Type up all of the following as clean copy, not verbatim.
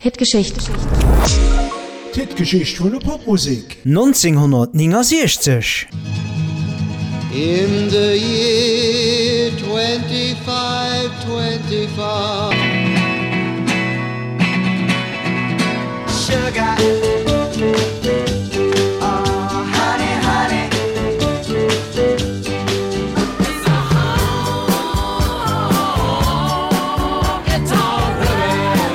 Hitgeschichte. Hitgeschichte von der Popmusik. 1969. In the year 2525, sugar, oh honey, honey, it's all right.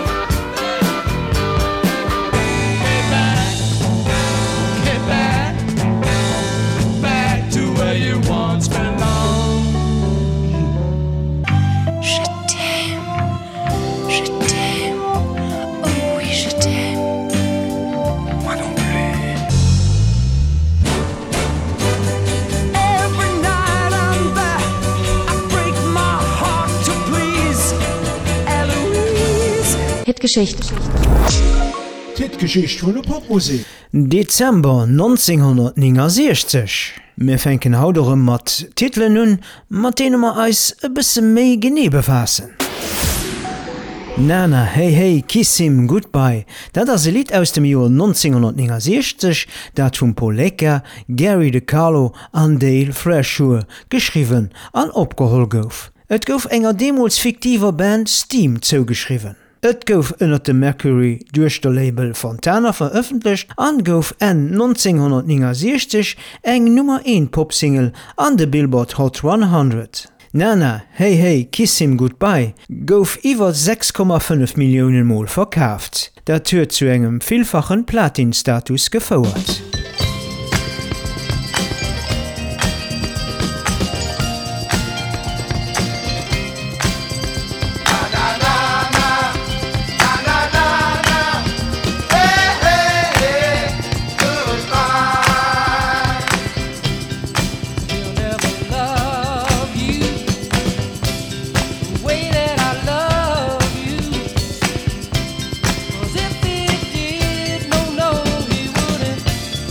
Get back to where you once belonged. Je t'aime, oh oui je t'aime. Moi non plus. Every night I'm there, I break my heart to please Eloise. Hitgeschichte. Hitgeschichte von der Popmusik. Dezember 1969. Wir fänken haut mat Titeln nun, mat denen wir eis e bisse méi genie befassen. Nana, hey hey, kiss him, goodbye. Dat as e Lied aus dem Joer 1969, dat vum Paul Lecker, Gary DeCarlo an Dale Freshour geschriven an opgeholt gouf. Et gouf enger demols fiktiver Band Steam zugeschriven. Et gouf ënner dem Mercury duerch der Label Fontana veröffentlicht an gouf en 1969 eng Nummer 1 Popsingle an de Billboard Hot 100. Nana, hey hey, kiss him goodbye gouf iwwer 6,5 Millionen Mal verkauft. Dat huet zu engem vielfachen Platinstatus gefauert. He'll never love you the way that I love you. 'Cause if he did, no, he wouldn't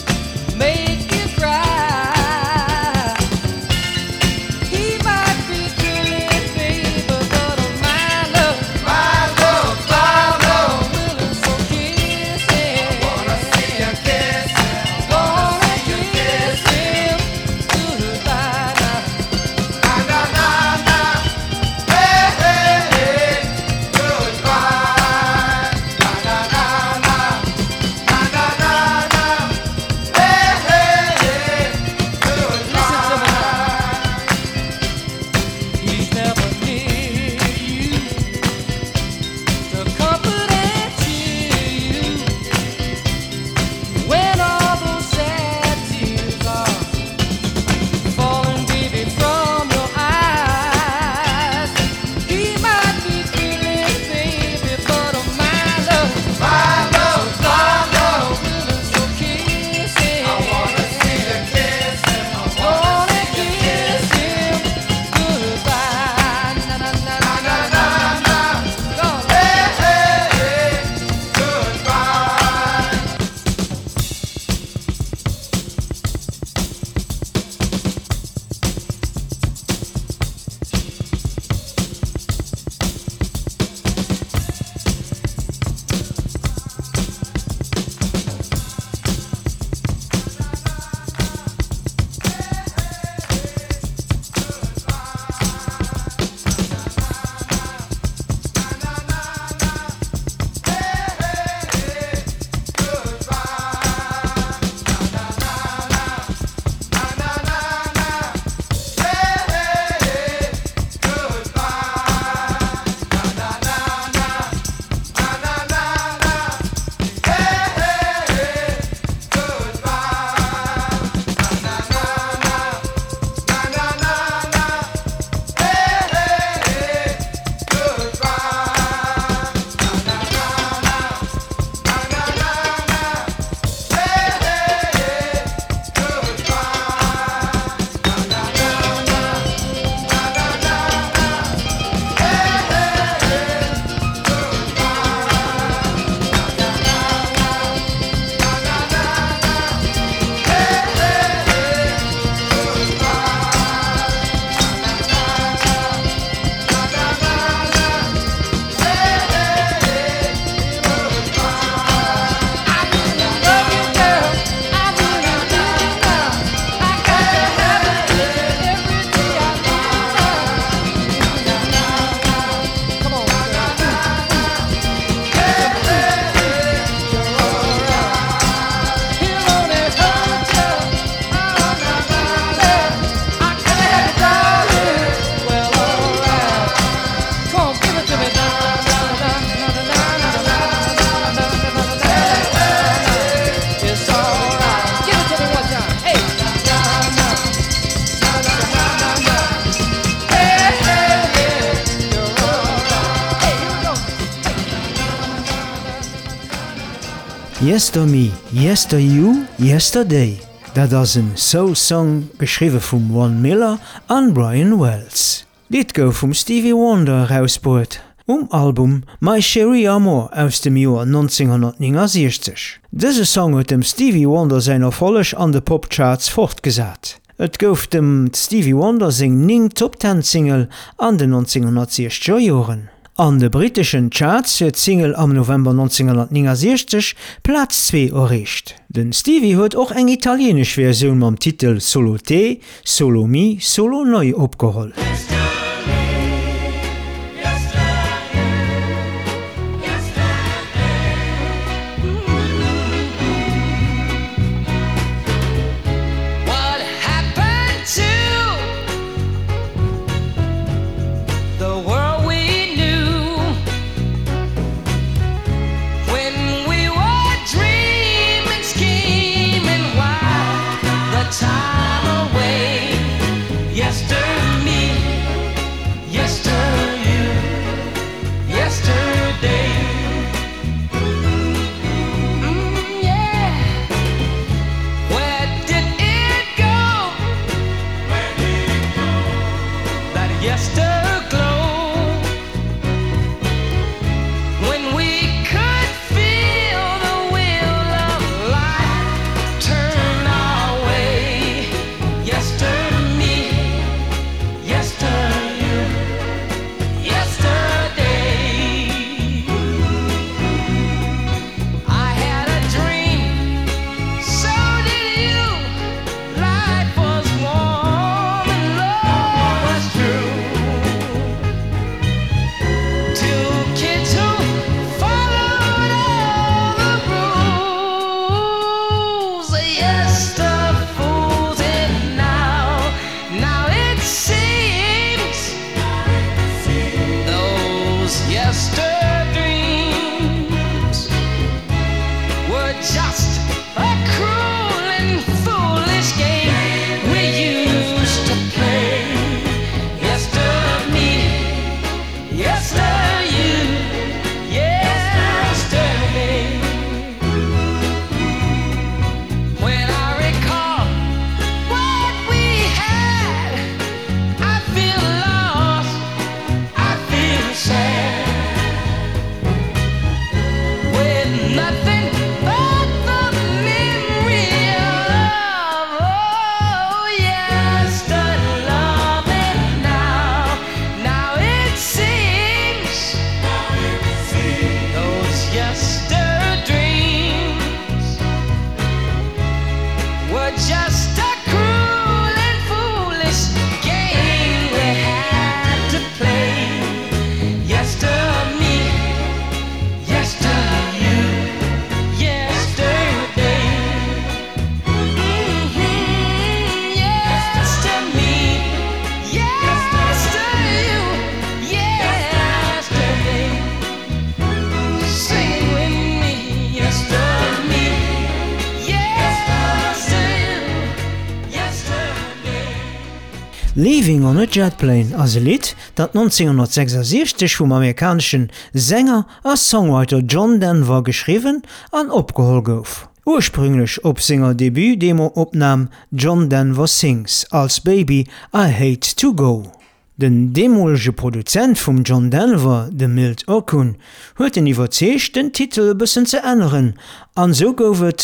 Yester Me, Yester You, Yesterday. Dat ass een Soul-Song geschriwe vum Ron Miller an Brian Wells. Dit gouf vum Stevie Wonder rausbrot, Album My Cherie Amour aus dem Joer 1969. Dëse Song huet dem Stevie Wonder sein Erfolleg an de Popcharts fortgesat. Et gouf dem Stevie Wonder seg 9 Top-10-Single an de 1960er Joren. An de britischen Charts huet Single am November 1969 Platz 2 erreicht. Den Stevie huet och eng italienisch Version mam Titel Solo Te, Solo Mi, Solo Noi opgeholt. Leaving on a Jet Plane as e Lied, dat 1966 vum amerikanischen Sänger a Songwriter John Denver geschriven an opgeholt gouf. Ursprünglich op Singer Debüt-Demo opnahm John Denver Sings als Baby I Hate to Go. Den demolege Produzent vum John Denver, de Milt Okun, huet den iwwerzecht den Titel bëssen ze änneren, an so goufet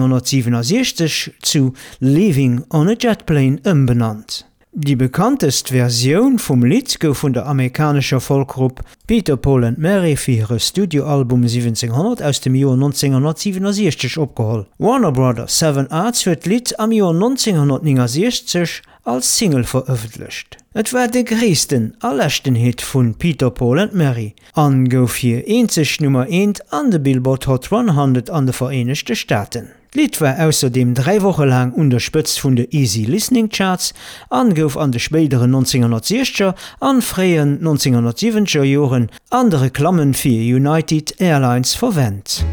1967 zu Leaving on a Jet Plane ëmbenannt. Die bekanntest Version vom Lied gouf vun der amerikanischer Folkgruppe Peter, Paul and Mary für ihre Studioalbum 1700 aus dem Jahr 1967 opgeholt. Warner Brothers 7 Arts huet Lied am Jahr 1969 als Single veröffentlicht. Et war de gréessten allerlechten Hit vun Peter, Paul and Mary, an gouf hier einzig Nummer 1 an de Billboard Hot 100 an de Vereinigten Staaten. Lied war außerdem 3 Wochen lang unterstützt von den Easy Listening Charts, an gouf an de späteren 1960er an freien 1970er Jahren andere Klammen für United Airlines verwendet.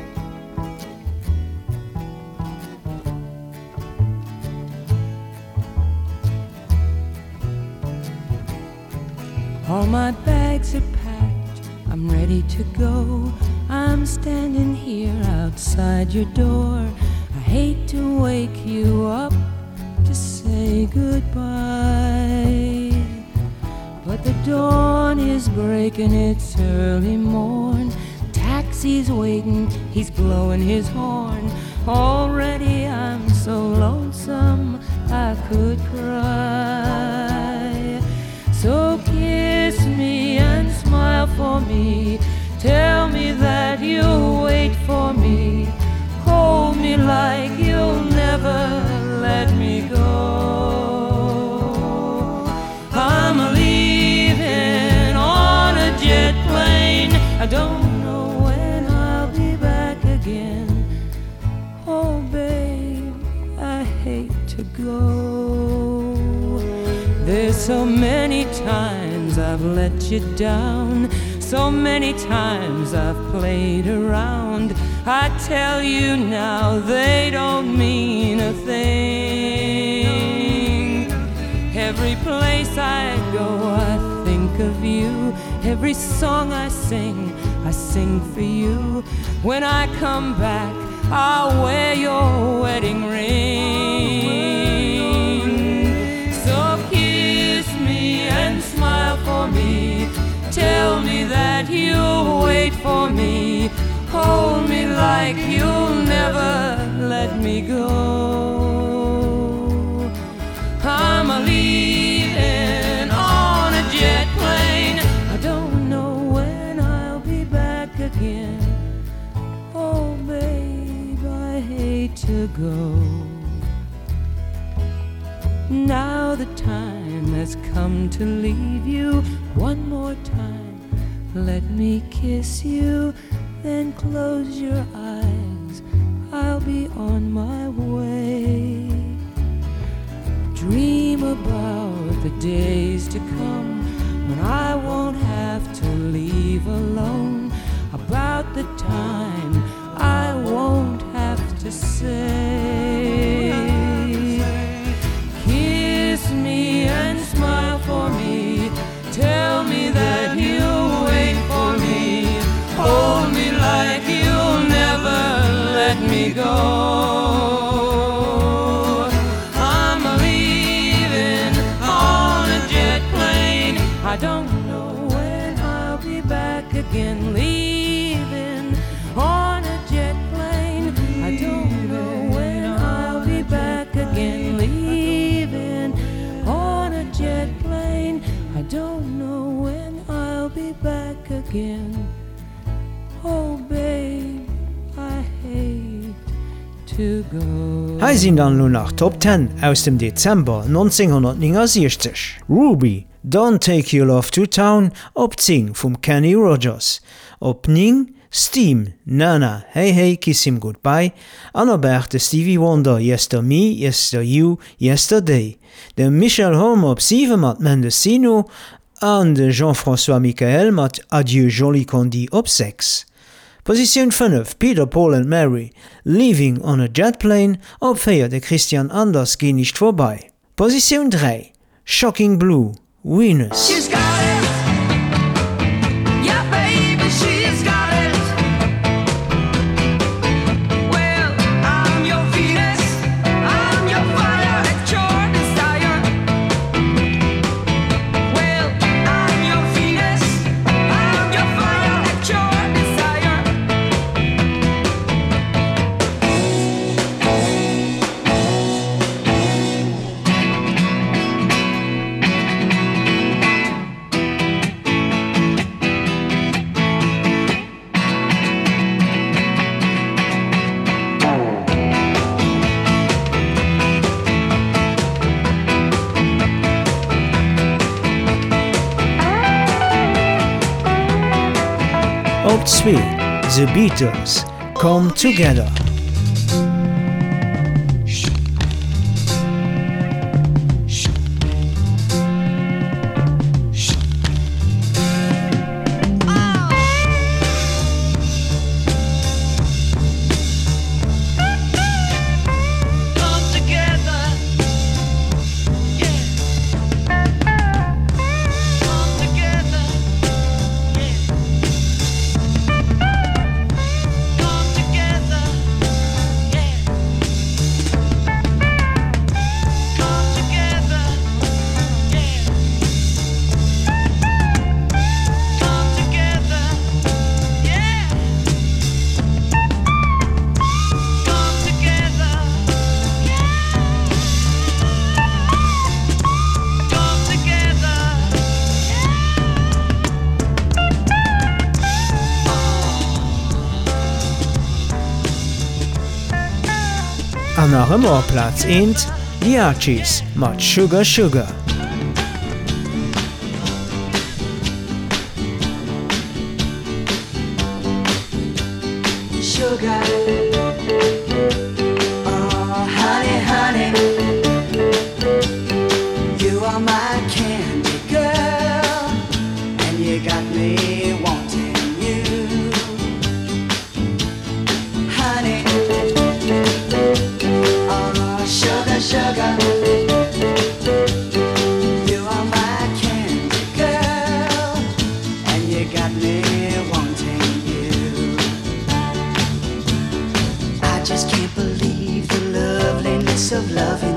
All my bags are packed, I'm ready to go. I'm standing here out outside your door. I hate to wake you up to say goodbye, but the dawn is breaking, it's early morn. Taxi's waiting, he's blowing his horn. Already I'm so lonesome I could cry. So kiss me and smile for me. Tell me that you'll wait for me. Hold me like you'll never let me go. I'm leaving on a jet plane. I don't know when I'll be back again. Oh babe, I hate to go. There's so many times I've let you down. So many times I've played around. I tell you now, they don't mean a thing. Every place I go, I think of you. Every song I sing for you. When I come back, I'll wear your wedding ring. So kiss me and smile for me. Tell me that you'll wait for me. Hold me like you'll never let me go. I'm leaving on a jet plane. I don't know when I'll be back again. Oh babe, I hate to go. Now the time has come to leave you. One more time, let me kiss you. Then close your eyes, I'll be on my way. Dream about the days to come when I won't have to leave alone. About the time I won't have to say. Kiss me and smile for me. Tell me that you'll wait for me. Hold me like you'll never let me go. I'm leaving on a jet plane. I don't know when I'll be back again. Leaving on a jet plane. I don't know when I'll be back again. Leaving on a jet plane. I don't know when I'll be back again. Oh babe, I hate to go. Hei sind dann nur nach Top 10 aus dem Dezember 1969. Ruby, Don't Take Your Love to Town, op 10 vom Kenny Rogers. Op 9, Steam, Nana, Hey Hey Kiss Him Goodbye. An op 8 Stevie Wonder, Yester Me, Yester You, Yesterday. De Michel Holm op 7 mat Mendocino. An de Jean-François Michael mat Adieu Joli Condi op 6. Position 5, Peter, Paul and Mary, Leaving on a Jet Plane, op 4 de Christian Anders Geh nicht vorbei. Position 3, Shocking Blue, Venus. She's got it. Yeah, baby, she's got it. Well, I'm your Venus. I'm your fire at your desire. Well, I'm your Venus. I'm your fire at your desire. Op 2, The Beatles, Come Together. Come together. Yeah. Come together. Yeah. Come together. An nach ëmmer Platz 1 die Archies mat Sugar Sugar. Sugar, oh honey, honey, you are my candy girl, and you got me wanting you, honey, oh sugar, sugar, you are my candy girl, and you got me wanting you. I just can't believe the loveliness of loving